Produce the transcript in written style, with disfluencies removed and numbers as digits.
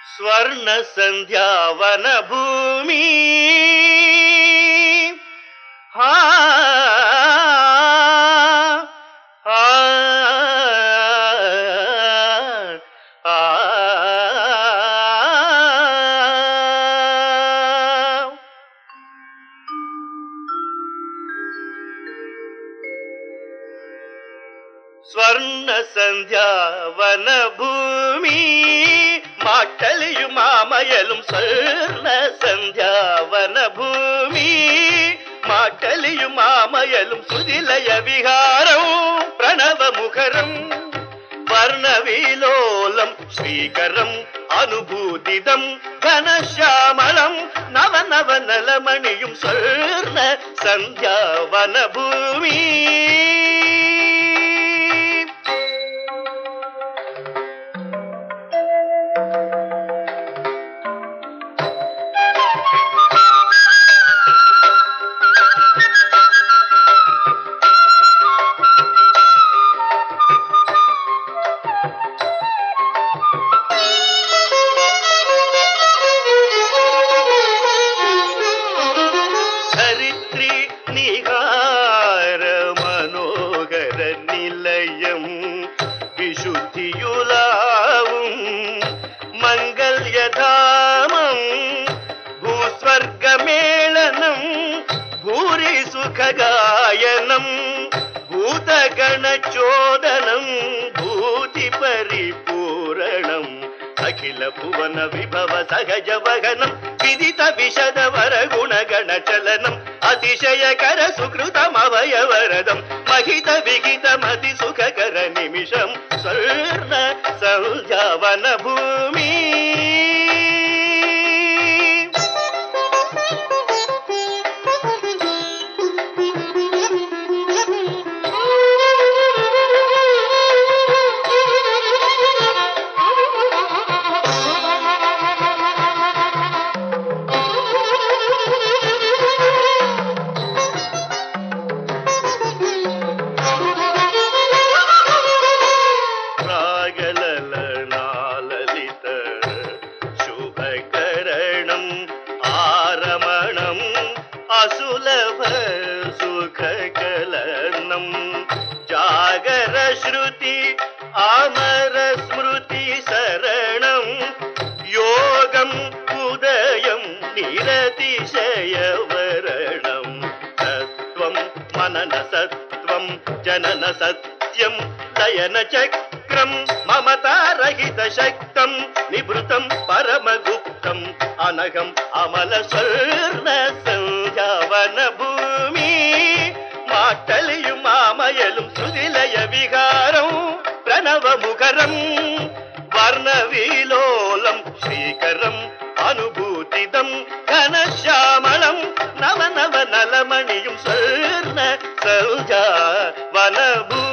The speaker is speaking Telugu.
స్వర్ణ సంధ్యావన భూమి హా ಸ್ವರ್ಣ ಸಂಧ್ಯಾವನ ಭೂಮಿ ಮಾಟಲಿಯು ಮಾಮಯಲು ಸ್ವರ್ಣ ಸಂಧ್ಯಾವನ ಭೂಮಿ ಮಾಟಲಿಯು ಮಾಮಯಲು ಸುದಿಲಯ ವಿಹಾರಂ ಪ್ರಣವ ಮುಖರಂ ವರ್ಣವಿಲೋಲಂ ಶ್ರೀಕರಂ అనుభూతిదం ఘనశ్యామళం నవ నవ నలమణియం స్వర్ణ సంధ్యావన భూమి విశుద్ధియులాവും మంగళ్యధామం భూస్వర్గమేళనం భూరి సుఖగాయనం భూతగణచోదనం భూతి పరిపూరణం అఖిల భువన విభవ సహజ వహనం విదిత విశద వరగుణగణ చలనం అతిశయకర సుకృతమవయవరదం మహిత విహిత మతి సుఖకర నిమిషం స్వర్ణ సంధ్యావన భూమి అసులభ సుఖకలనం జాగర శృతి అమర స్మృతి శరణం యోగం ఉదయం నిరతిశయవరణం సత్వం మనన సత్వం జనన సత్యం లయన చక్రం మమతారహిత శక్తం నిభృతం పరమగుప్తం అనఘం అమల స్వర్ణ సంధ్యావన భూమి మాటలియు మామయలు సుదిలయ విహారం ప్రణవ ముఖరం వర్ణవిలోలం శ్రీకరం అనుభూతిదం ఘనశ్యామళం నవ నవ నలమణియం స్వర్ణ సంధ్యావన భూమి